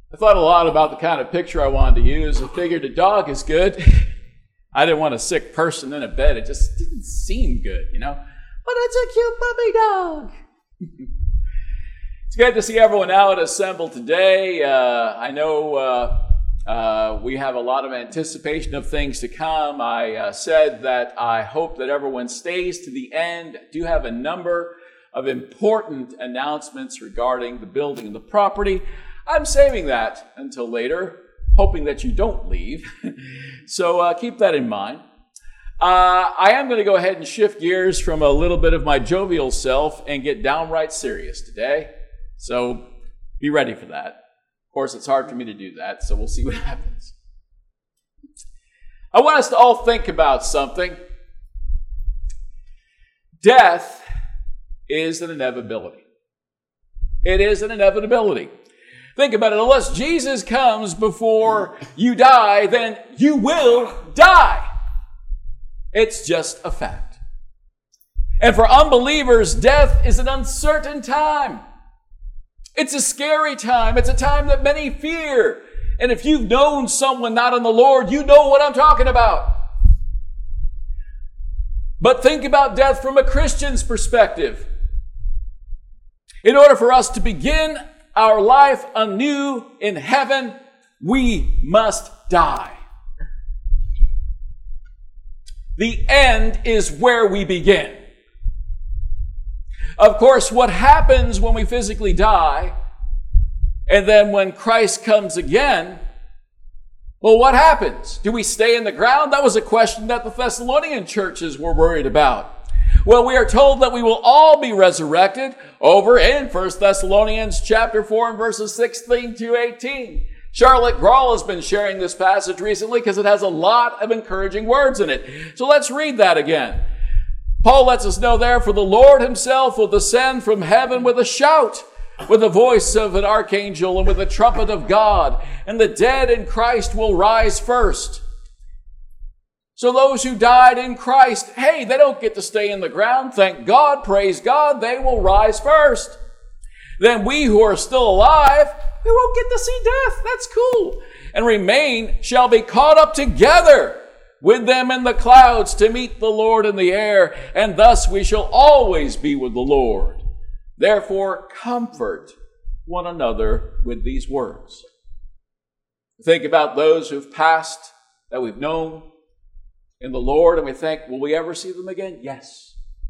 I thought a lot about the kind of picture I wanted to use. I figured a dog is good. I didn't want a sick person in a bed. It just didn't seem good, you know. But it's a cute puppy dog. It's good to see everyone out assembled today. I know we have a lot of anticipation of things to come. I said that I hope that everyone stays to the end. I do have a number of important announcements regarding the building and the property. I'm saving that until later, hoping that you don't leave. So keep that in mind. I am going to go ahead and shift gears from a little bit of my jovial self and get downright serious today. So be ready for that. Of course, it's hard for me to do that, so we'll see what happens. I want us to all think about something. Death is an inevitability. It is an inevitability. Think about it. Unless Jesus comes before you die, then you will die. It's just a fact. And for unbelievers, death is an uncertain time. It's a scary time. It's a time that many fear. And if you've known someone not in the Lord, you know what I'm talking about. But think about death from a Christian's perspective. In order for us to begin our life anew in heaven, we must die. The end is where we begin. Of course, what happens when we physically die, and then when Christ comes again, well, what happens? Do we stay in the ground? That was a question that the Thessalonian churches were worried about. Well, we are told that we will all be resurrected over in 1 Thessalonians chapter 4 and verses 16 to 18. Charlotte Grawl has been sharing this passage recently because it has a lot of encouraging words in it. So let's read that again. Paul lets us know there, for the Lord himself will descend from heaven with a shout, with the voice of an archangel and with the trumpet of God, and the dead in Christ will rise first. So those who died in Christ, hey, they don't get to stay in the ground. Thank God, praise God, they will rise first. Then we who are still alive, we won't get to see death. That's cool. And remain shall be caught up together with them in the clouds to meet the Lord in the air, and thus we shall always be with the Lord. Therefore, comfort one another with these words. Think about those who've passed that we've known in the Lord, and we think, will we ever see them again? Yes.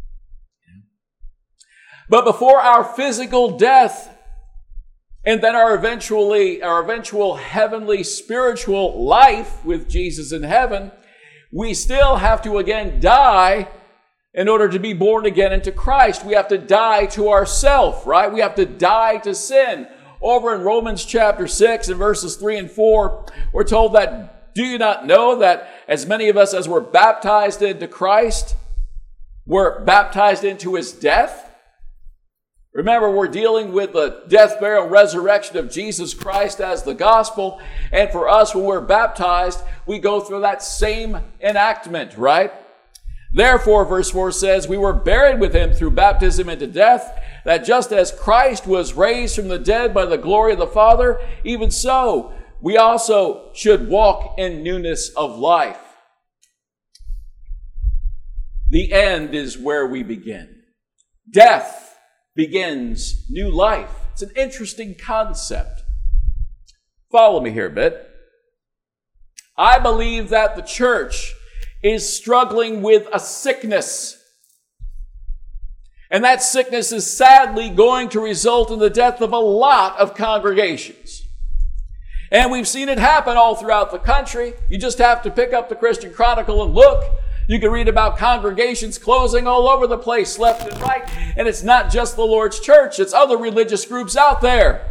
But before our physical death, and then our eventual heavenly spiritual life with Jesus in heaven, we still have to again die in order to be born again into Christ. We have to die to ourself, right? We have to die to sin. Over in Romans chapter 6 and verses 3 and 4, we're told that, do you not know that as many of us as were baptized into Christ, were baptized into his death? Remember, we're dealing with the death, burial, and resurrection of Jesus Christ as the gospel. And for us, when we're baptized, we go through that same enactment, right? Therefore, verse 4 says, we were buried with him through baptism into death, that just as Christ was raised from the dead by the glory of the Father, even so, we also should walk in newness of life. The end is where we begin. Death begins new life. It's an interesting concept. Follow me here a bit. I believe that the church is struggling with a sickness. And that sickness is sadly going to result in the death of a lot of congregations. And we've seen it happen all throughout the country. You just have to pick up the Christian Chronicle and look. You can read about congregations closing all over the place, left and right. And it's not just the Lord's church. It's other religious groups out there.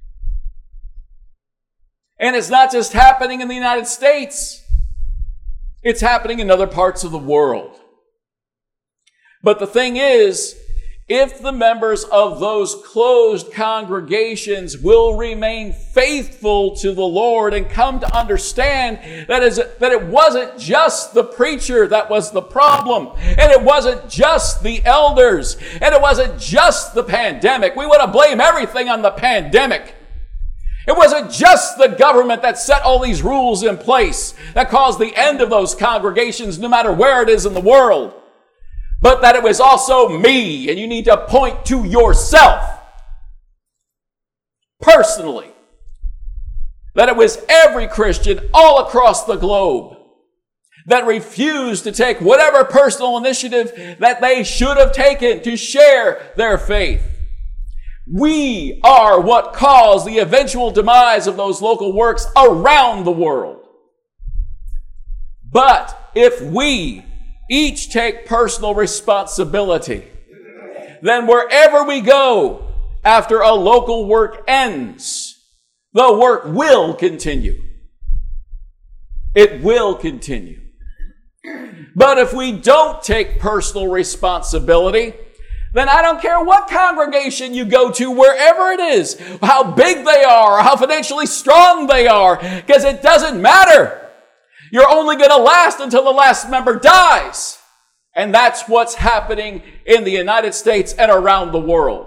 And it's not just happening in the United States. It's happening in other parts of the world. But the thing is, if the members of those closed congregations will remain faithful to the Lord and come to understand that it wasn't just the preacher that was the problem, and it wasn't just the elders, and it wasn't just the pandemic. We want to blame everything on the pandemic. It wasn't just the government that set all these rules in place that caused the end of those congregations, no matter where it is in the world, but that it was also me, and you need to point to yourself personally. That it was every Christian all across the globe that refused to take whatever personal initiative that they should have taken to share their faith. We are what caused the eventual demise of those local works around the world. But if we each take personal responsibility, then wherever we go after a local work ends, the work will continue. It will continue. But if we don't take personal responsibility, then I don't care what congregation you go to, wherever it is, how big they are, or how financially strong they are, because it doesn't matter. You're only going to last until the last member dies. And that's what's happening in the United States and around the world.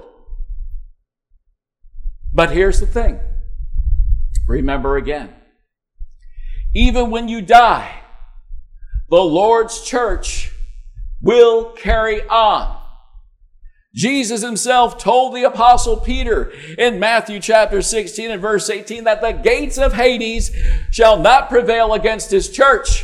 But here's the thing. Remember again, even when you die, the Lord's church will carry on. Jesus himself told the apostle Peter in Matthew chapter 16 and verse 18 that the gates of Hades shall not prevail against his church.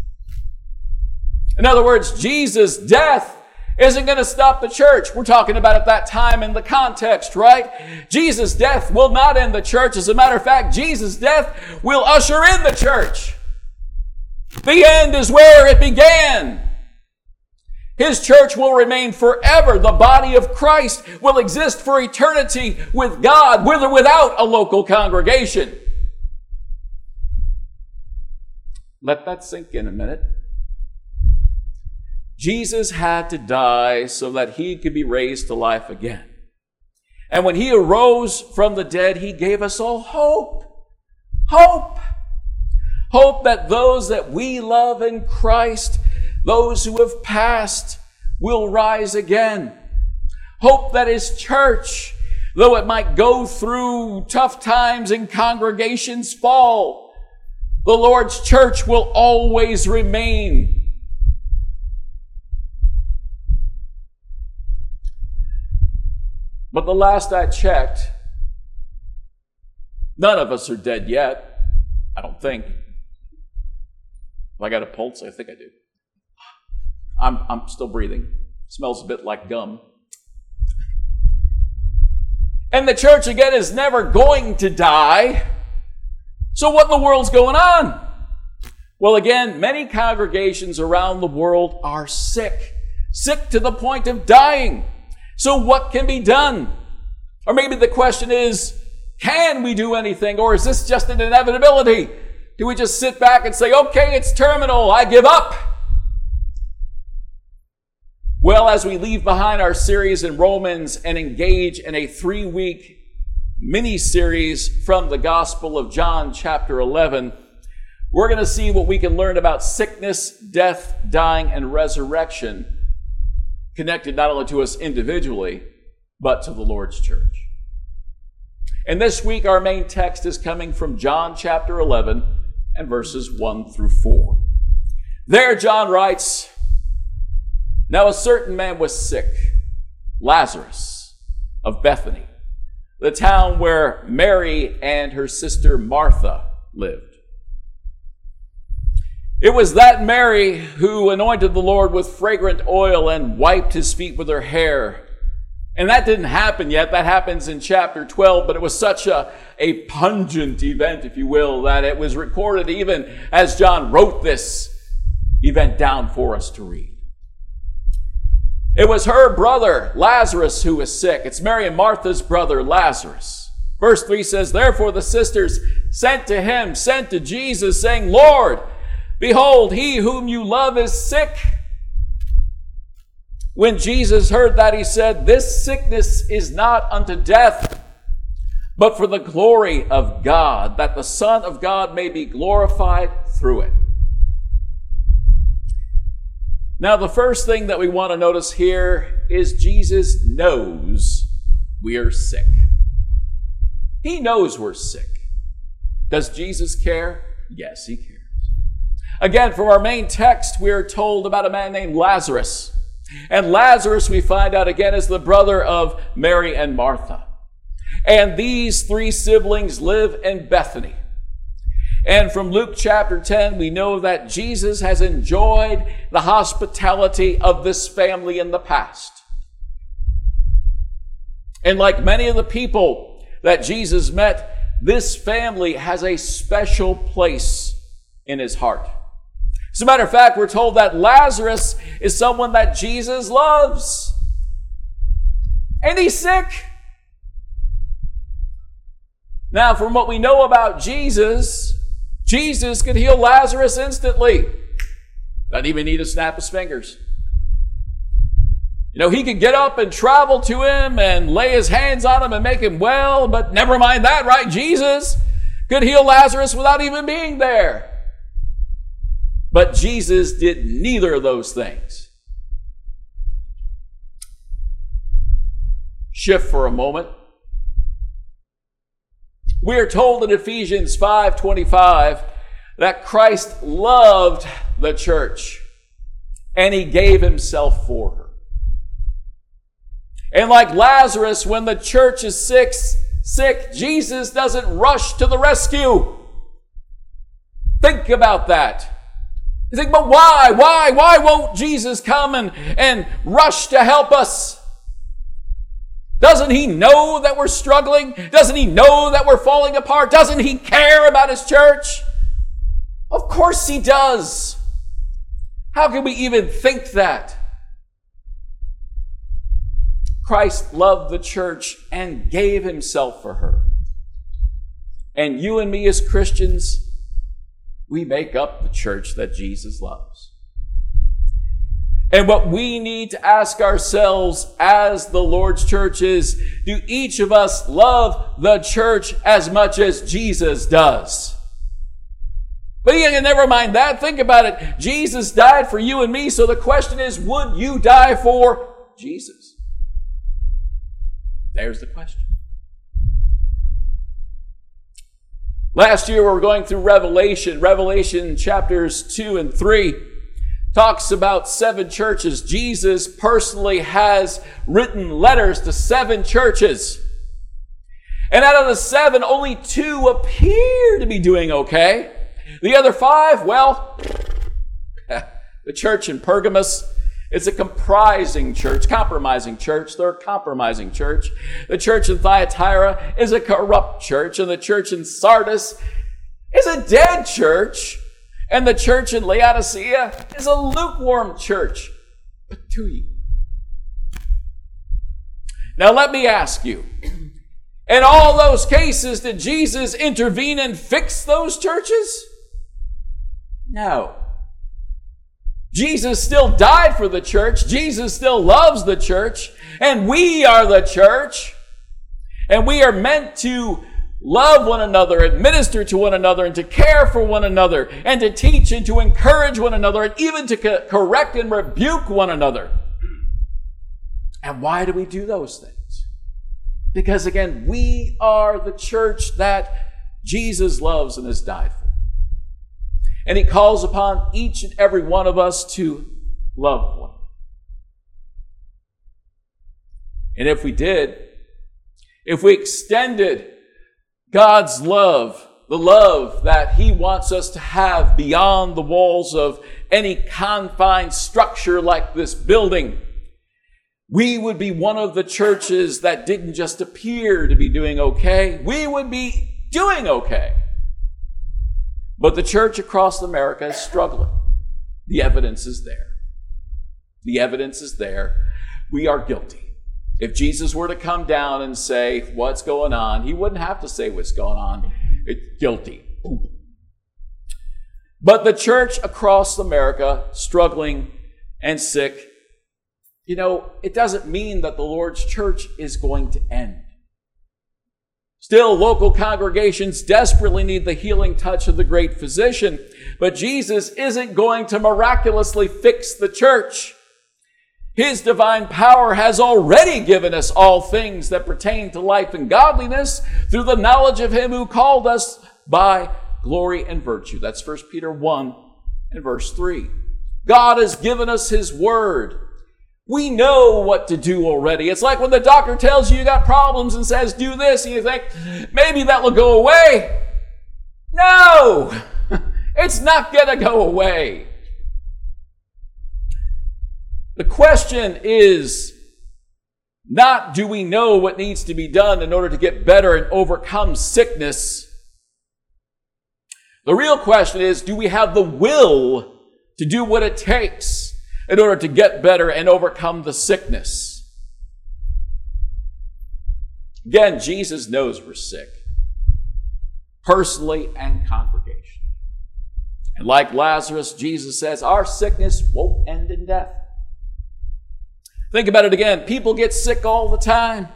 In other words, Jesus' death isn't going to stop the church. We're talking about at that time in the context, right? Jesus' death will not end the church. As a matter of fact, Jesus' death will usher in the church. The end is where it began. His church will remain forever. The body of Christ will exist for eternity with God, with or without a local congregation. Let that sink in a minute. Jesus had to die so that he could be raised to life again. And when he arose from the dead, he gave us all hope. Hope. Hope that those that we love in Christ, those who have passed, will rise again. Hope that his church, though it might go through tough times and congregations fall, the Lord's church will always remain. But the last I checked, none of us are dead yet. I don't think. Have I got a pulse? I think I do. I'm still breathing. Smells a bit like gum. And the church, again, is never going to die. So what in the world's going on? Well, again, many congregations around the world are sick. Sick to the point of dying. So what can be done? Or maybe the question is, can we do anything? Or is this just an inevitability? Do we just sit back and say, okay, it's terminal, I give up? Well, as we leave behind our series in Romans and engage in a 3-week mini-series from the Gospel of John chapter 11, we're going to see what we can learn about sickness, death, dying, and resurrection, connected not only to us individually, but to the Lord's church. And this week, our main text is coming from John chapter 11 and verses 1 through 4. There, John writes, "Now a certain man was sick, Lazarus of Bethany, the town where Mary and her sister Martha lived. It was that Mary who anointed the Lord with fragrant oil and wiped his feet with her hair. And that didn't happen yet. That happens in chapter 12, but it was such a pungent event, if you will, that it was recorded even as John wrote this event down for us to read. It was her brother, Lazarus, who was sick. It's Mary and Martha's brother, Lazarus. Verse 3 says, "Therefore the sisters sent to Jesus, saying, 'Lord, behold, he whom you love is sick.' When Jesus heard that, he said, 'This sickness is not unto death, but for the glory of God, that the Son of God may be glorified through it.'" Now, the first thing that we want to notice here is Jesus knows we are sick. He knows we're sick. Does Jesus care? Yes, he cares. Again, from our main text, we are told about a man named Lazarus. And Lazarus, we find out again, is the brother of Mary and Martha. And these three siblings live in Bethany. And from Luke chapter 10, we know that Jesus has enjoyed the hospitality of this family in the past. And like many of the people that Jesus met, this family has a special place in his heart. As a matter of fact, we're told that Lazarus is someone that Jesus loves. And he's sick. Now, from what we know about Jesus could heal Lazarus instantly. Doesn't even need to snap his fingers. He could get up and travel to him and lay his hands on him and make him well, but never mind that, right? Jesus could heal Lazarus without even being there. But Jesus did neither of those things. Shift for a moment. We are told in Ephesians 5:25 that Christ loved the church and he gave himself for her. And like Lazarus, when the church is sick, Jesus doesn't rush to the rescue. Think about that. You think, but why? Why won't Jesus come and rush to help us? Doesn't he know that we're struggling? Doesn't he know that we're falling apart? Doesn't he care about his church? Of course he does. How can we even think that? Christ loved the church and gave himself for her. And you and me as Christians, we make up the church that Jesus loves. And what we need to ask ourselves as the Lord's church is, do each of us love the church as much as Jesus does? But never mind that. Think about it. Jesus died for you and me. So the question is, would you die for Jesus? There's the question. Last year we were going through Revelation. Revelation chapters 2 and 3 talks about 7 churches. Jesus personally has written letters to 7 churches. And out of the 7, only 2 appear to be doing okay. The other 5, well, the church in Pergamos, it's a compromising church. They're a compromising church. The church in Thyatira is a corrupt church. And the church in Sardis is a dead church. And the church in Laodicea is a lukewarm church. But to you. Now let me ask you, in all those cases, did Jesus intervene and fix those churches? No. Jesus still died for the church. Jesus still loves the church. And we are the church. And we are meant to love one another and minister to one another and to care for one another and to teach and to encourage one another and even to correct and rebuke one another. And why do we do those things? Because again, we are the church that Jesus loves and has died for. And he calls upon each and every one of us to love one. And if we did, if we extended God's love, the love that he wants us to have beyond the walls of any confined structure like this building, we would be one of the churches that didn't just appear to be doing okay. We would be doing okay. But the church across America is struggling. The evidence is there. The evidence is there. We are guilty. If Jesus were to come down and say, what's going on? He wouldn't have to say what's going on. It's guilty. But the church across America, struggling and sick, it doesn't mean that the Lord's church is going to end. Still, local congregations desperately need the healing touch of the great physician, but Jesus isn't going to miraculously fix the church. His divine power has already given us all things that pertain to life and godliness through the knowledge of him who called us by glory and virtue. That's 1 Peter 1 and verse 3. God has given us His Word. We know what to do already. It's like when the doctor tells you got problems and says, do this, and you think, maybe that will go away. No! It's not going to go away. The question is not, do we know what needs to be done in order to get better and overcome sickness? The real question is, do we have the will to do what it takes in order to get better and overcome the sickness? Again, Jesus knows we're sick, personally and congregation. And like Lazarus, Jesus says, our sickness won't end in death. Think about it again. People get sick all the time.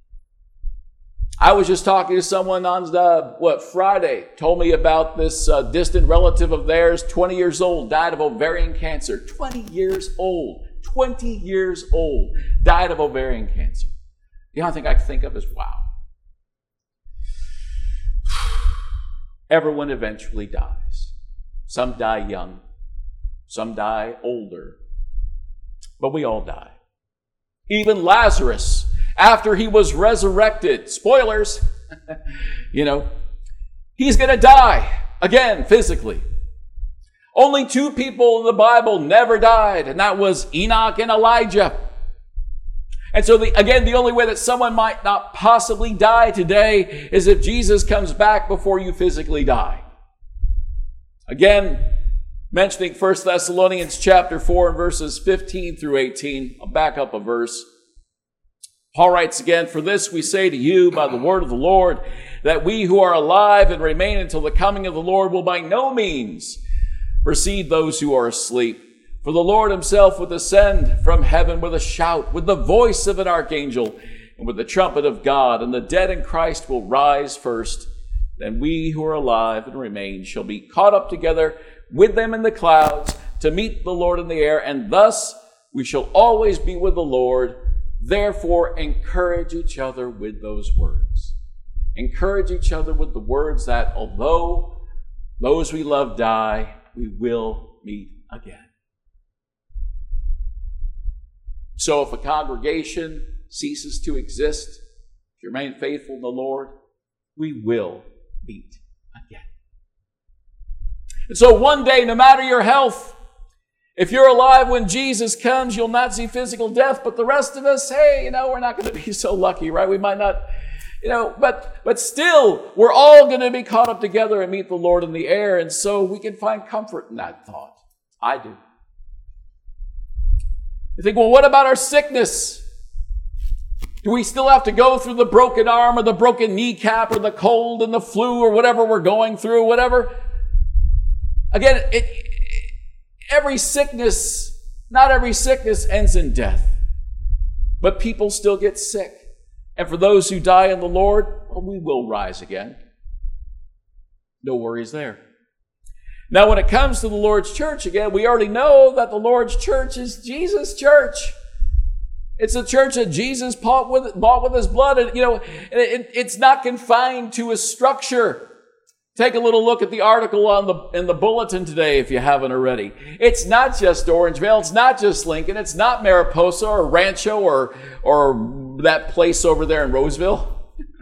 I was just talking to someone on Friday, told me about this distant relative of theirs, 20 years old, died of ovarian cancer. 20 years old. 20 years old, died of ovarian cancer. The only thing I can think of is, wow. Everyone eventually dies. Some die young. Some die older. But we all die. Even Lazarus, after he was resurrected, spoilers, he's going to die again physically. Only two people in the Bible never died, and that was Enoch and Elijah. And so the only way that someone might not possibly die today is if Jesus comes back before you physically die. Again, mentioning 1 Thessalonians chapter 4 and verses 15 through 18. I'll back up a verse. Paul writes again, for this we say to you by the word of the Lord, that we who are alive and remain until the coming of the Lord will by no means precede those who are asleep. For the Lord himself will descend from heaven with a shout, with the voice of an archangel, and with the trumpet of God, and the dead in Christ will rise first. Then we who are alive and remain shall be caught up together with them in the clouds to meet the Lord in the air, and thus we shall always be with the Lord. Therefore, encourage each other with those words. Encourage each other with the words that although those we love die, we will meet again. So if a congregation ceases to exist, if you remain faithful in the Lord, we will meet again. And so one day, no matter your health, if you're alive when Jesus comes, you'll not see physical death. But the rest of us, hey, we're not going to be so lucky, right? We might not, but still, we're all going to be caught up together and meet the Lord in the air. And so we can find comfort in that thought. I do. You think, well, what about our sickness? Do we still have to go through the broken arm or the broken kneecap or the cold and the flu or whatever we're going through, whatever? Again, not every sickness ends in death. But people still get sick. And for those who die in the Lord, well, we will rise again. No worries there. Now, when it comes to the Lord's church, again, we already know that the Lord's church is Jesus' church. It's a church that Jesus bought with his blood. And, it's not confined to a structure. Take a little look at the article in the bulletin today if you haven't already. It's not just Orangevale. It's not just Lincoln. It's not Mariposa or Rancho or that place over there in Roseville.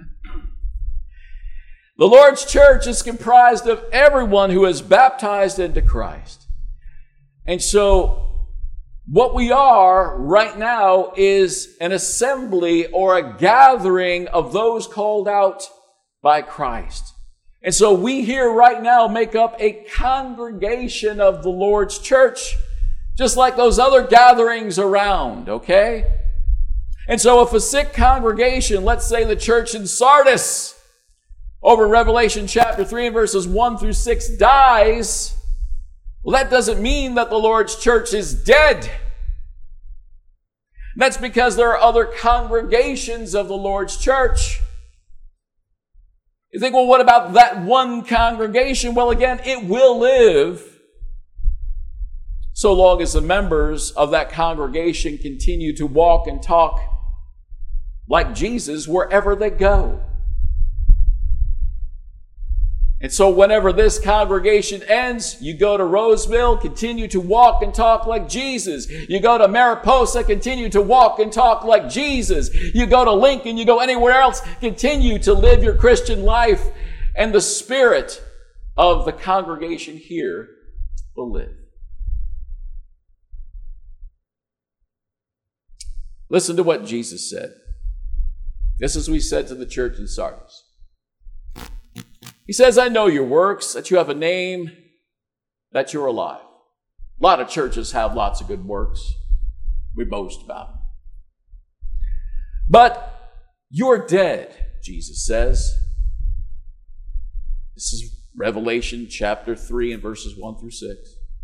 The Lord's church is comprised of everyone who is baptized into Christ. And so what we are right now is an assembly or a gathering of those called out by Christ. And so we here right now make up a congregation of the Lord's church, just like those other gatherings around, okay? And so if a sick congregation, let's say the church in Sardis, over in Revelation chapter 3 and verses 1 through 6 dies, well, that doesn't mean that the Lord's church is dead. That's because there are other congregations of the Lord's church. You think, well, what about that one congregation? Well, again, it will live so long as the members of that congregation continue to walk and talk like Jesus wherever they go. And so whenever this congregation ends, you go to Roseville, continue to walk and talk like Jesus. You go to Mariposa, continue to walk and talk like Jesus. You go to Lincoln, you go anywhere else, continue to live your Christian life, and the spirit of the congregation here will live. Listen to what Jesus said. This is what he said to the church in Sardis. He says, I know your works, that you have a name, that you're alive. A lot of churches have lots of good works. We boast about them. But you're dead, Jesus says. This is Revelation chapter 3 and verses 1 through 6.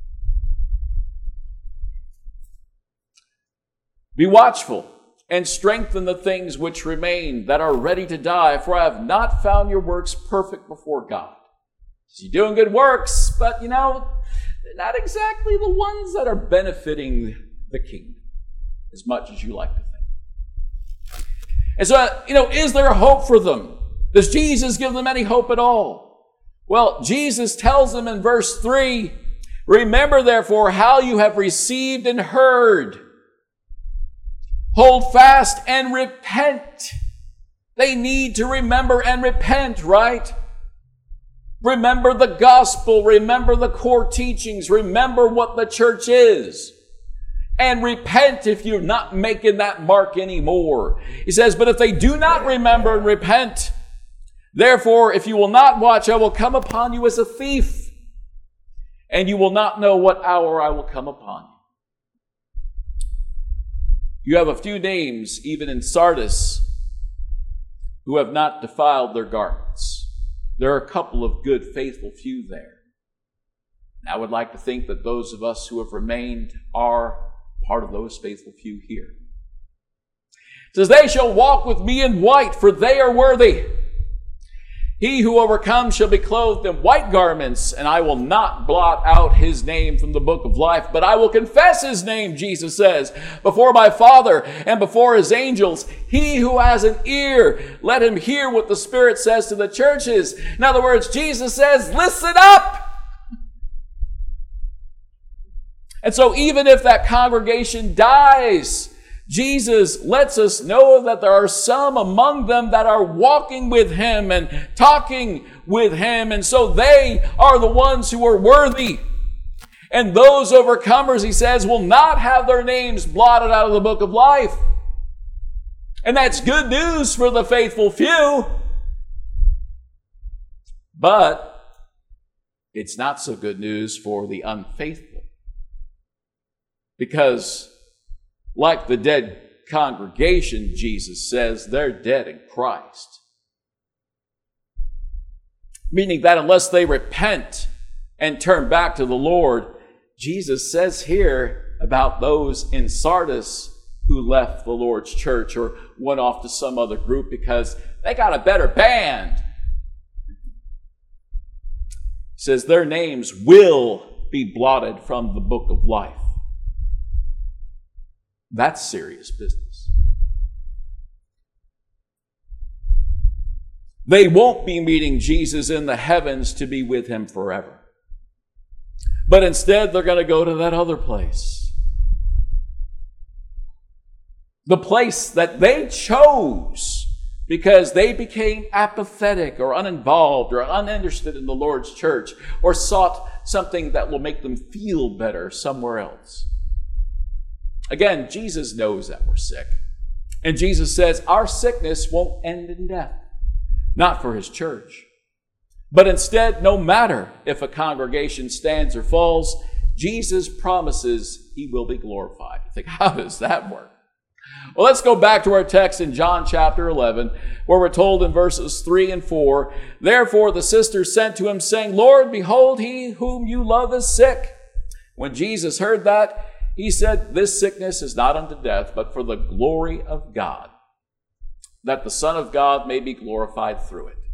Be watchful and strengthen the things which remain that are ready to die, for I have not found your works perfect before God. So you're doing good works, but they're not exactly the ones that are benefiting the kingdom as much as you like to think. And so, is there hope for them? Does Jesus give them any hope at all? Well, Jesus tells them in verse 3, remember therefore how you have received and heard. Hold fast and repent. They need to remember and repent, right? Remember the gospel. Remember the core teachings. Remember what the church is. And repent if you're not making that mark anymore. He says, but if they do not remember and repent, therefore, if you will not watch, I will come upon you as a thief, and you will not know what hour I will come upon you. You have a few names, even in Sardis, who have not defiled their garments. There are a couple of good, faithful few there. And I would like to think that those of us who have remained are part of those faithful few here. It says, they shall walk with me in white, for they are worthy. He who overcomes shall be clothed in white garments, and I will not blot out his name from the book of life, but I will confess his name, Jesus says, before my Father and before his angels. He who has an ear, let him hear what the Spirit says to the churches. In other words, Jesus says, listen up! And so even if that congregation dies, Jesus lets us know that there are some among them that are walking with him and talking with him. And so they are the ones who are worthy. And those overcomers, he says, will not have their names blotted out of the book of life. And that's good news for the faithful few. But it's not so good news for the unfaithful. Because like the dead congregation, Jesus says, they're dead in Christ. Meaning that unless they repent and turn back to the Lord, Jesus says here about those in Sardis who left the Lord's church or went off to some other group because they got a better band. He says their names will be blotted from the book of life. That's serious business. They won't be meeting Jesus in the heavens to be with him forever. But instead, they're going to go to that other place. The place that they chose because they became apathetic or uninvolved or uninterested in the Lord's church or sought something that will make them feel better somewhere else. Again, Jesus knows that we're sick. And Jesus says our sickness won't end in death. Not for his church. But instead, no matter if a congregation stands or falls, Jesus promises he will be glorified. You think, how does that work? Well, let's go back to our text in John chapter 11, where we're told in verses 3 and 4, therefore the sisters sent to him, saying, Lord, behold, he whom you love is sick. When Jesus heard that, he said, this sickness is not unto death, but for the glory of God, that the Son of God may be glorified through it.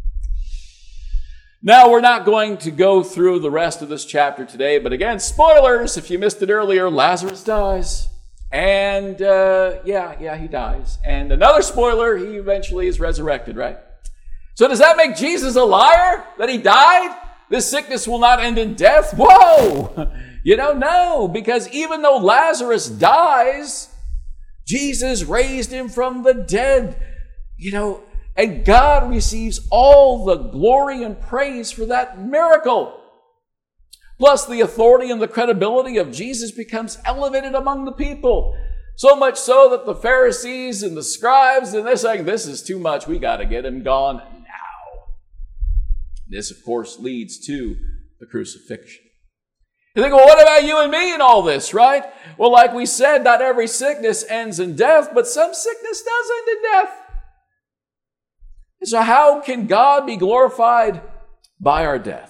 Now, we're not going to go through the rest of this chapter today, but again, spoilers, if you missed it earlier, Lazarus dies. And, he dies. And another spoiler, he eventually is resurrected, right? So does that make Jesus a liar that he died? This sickness will not end in death? Whoa! No, because even though Lazarus dies, Jesus raised him from the dead, and God receives all the glory and praise for that miracle. Plus, the authority and the credibility of Jesus becomes elevated among the people. So much so that the Pharisees and the scribes, and they're saying, this is too much. We got to get him gone now. This, of course, leads to the crucifixion. You think, well, what about you and me in all this, right? Well, like we said, not every sickness ends in death, but some sickness does end in death. So how can God be glorified by our death?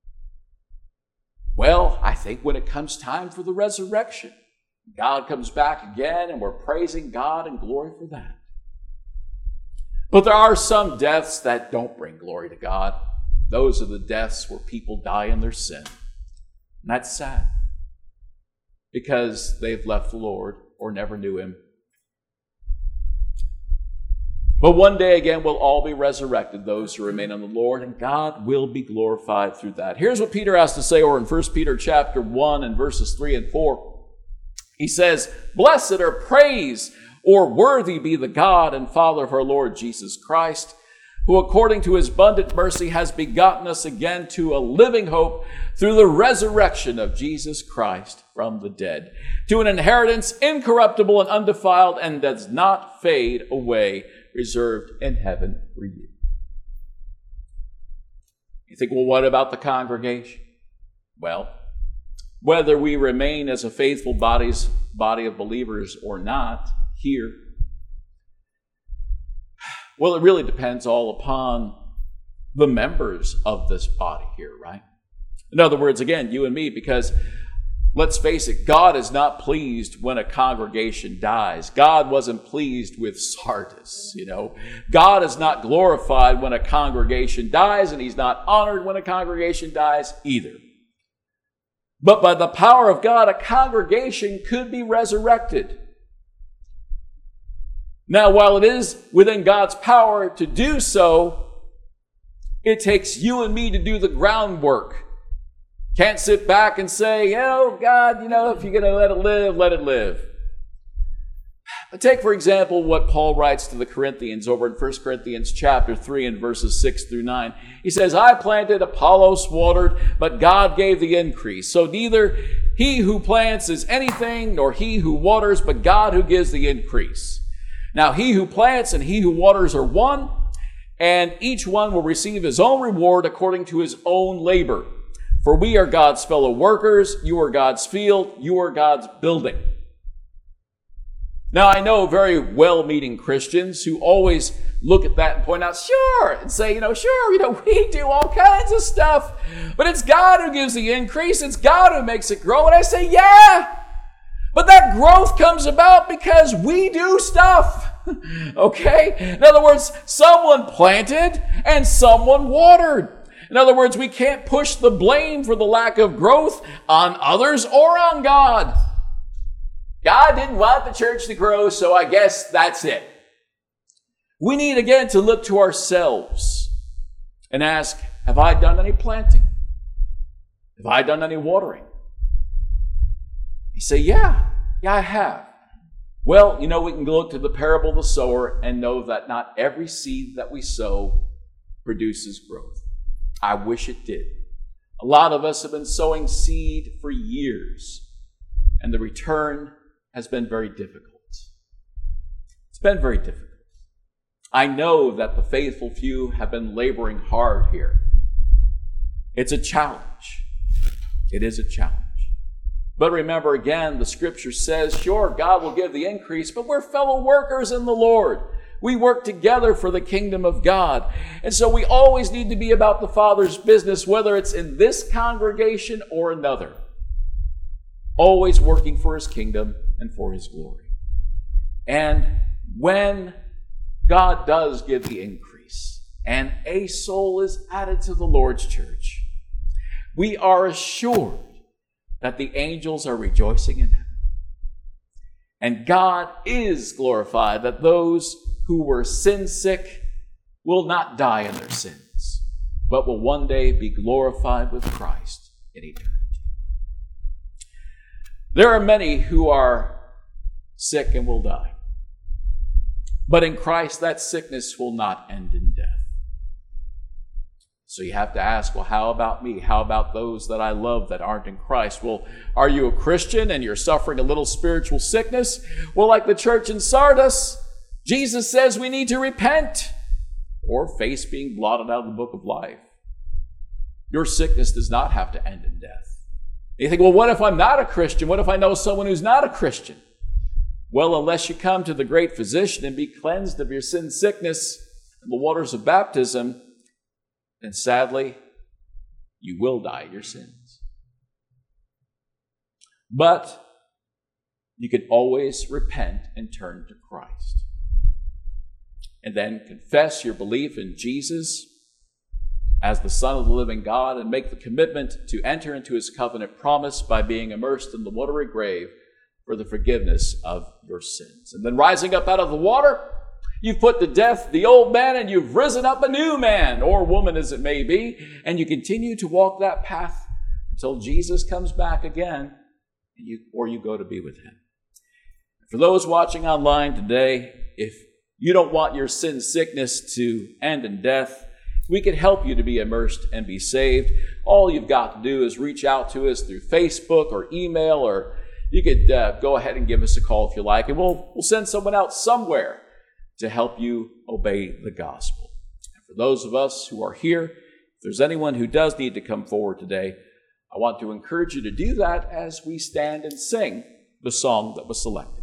Well, I think when it comes time for the resurrection, God comes back again and we're praising God and glory for that. But there are some deaths that don't bring glory to God. Those are the deaths where people die in their sin. And that's sad because they've left the Lord or never knew him. But one day again, we'll all be resurrected, those who remain on the Lord, and God will be glorified through that. Here's what Peter has to say over in 1 Peter chapter 1 and verses 3 and 4. He says, "Blessed or praise or worthy be the God and Father of our Lord Jesus Christ, who according to his abundant mercy has begotten us again to a living hope through the resurrection of Jesus Christ from the dead, to an inheritance incorruptible and undefiled and does not fade away, reserved in heaven for you." You think, well, what about the congregation? Well, whether we remain as a faithful body of believers or not here, well, it really depends all upon the members of this body here, right? In other words, again, you and me, because let's face it, God is not pleased when a congregation dies. God wasn't pleased with Sardis, God is not glorified when a congregation dies, and he's not honored when a congregation dies either. But by the power of God, a congregation could be resurrected. Now, while it is within God's power to do so, it takes you and me to do the groundwork. Can't sit back and say, God, if you're going to let it live, let it live. But take, for example, what Paul writes to the Corinthians over in 1 Corinthians chapter 3 and verses 6 through 9. He says, "I planted, Apollos watered, but God gave the increase. So neither he who plants is anything, nor he who waters, but God who gives the increase. Now he who plants and he who waters are one, and each one will receive his own reward according to his own labor. For we are God's fellow workers, you are God's field, you are God's building." Now, I know very well-meaning Christians who always look at that and point out, sure, and say, sure, we do all kinds of stuff, but it's God who gives the increase, it's God who makes it grow. And I say, yeah, but that growth comes about because we do stuff, okay? In other words, someone planted and someone watered. In other words, we can't push the blame for the lack of growth on others or on God. God didn't want the church to grow, so I guess that's it. We need again to look to ourselves and ask, have I done any planting? Have I done any watering? You say, yeah, I have. Well, we can look to the parable of the sower and know that not every seed that we sow produces growth. I wish it did. A lot of us have been sowing seed for years, and the return has been very difficult. It's been very difficult. I know that the faithful few have been laboring hard here. It's a challenge. It is a challenge. But remember again, the scripture says, sure, God will give the increase, but we're fellow workers in the Lord. We work together for the kingdom of God. And so we always need to be about the Father's business, whether it's in this congregation or another. Always working for his kingdom and for his glory. And when God does give the increase and a soul is added to the Lord's church, we are assured that the angels are rejoicing in heaven. And God is glorified that those who were sin sick will not die in their sins, but will one day be glorified with Christ in eternity. There are many who are sick and will die. But in Christ, that sickness will not end in death. So you have to ask, well, how about me? How about those that I love that aren't in Christ? Well, are you a Christian and you're suffering a little spiritual sickness? Well, like the church in Sardis, Jesus says we need to repent or face being blotted out of the book of life. Your sickness does not have to end in death. You think, well, what if I'm not a Christian? What if I know someone who's not a Christian? Well, unless you come to the great physician and be cleansed of your sin sickness in the waters of baptism, then sadly, you will die in your sins. But you can always repent and turn to Christ. And then confess your belief in Jesus as the Son of the living God and make the commitment to enter into his covenant promise by being immersed in the watery grave for the forgiveness of your sins. And then rising up out of the water, you've put to death the old man and you've risen up a new man or woman as it may be, and you continue to walk that path until Jesus comes back again or you go to be with him. For those watching online today, if you don't want your sin sickness to end in death, we can help you to be immersed and be saved. All you've got to do is reach out to us through Facebook or email, or you could go ahead and give us a call if you like, and we'll send someone out somewhere to help you obey the gospel. And for those of us who are here, if there's anyone who does need to come forward today, I want to encourage you to do that as we stand and sing the song that was selected.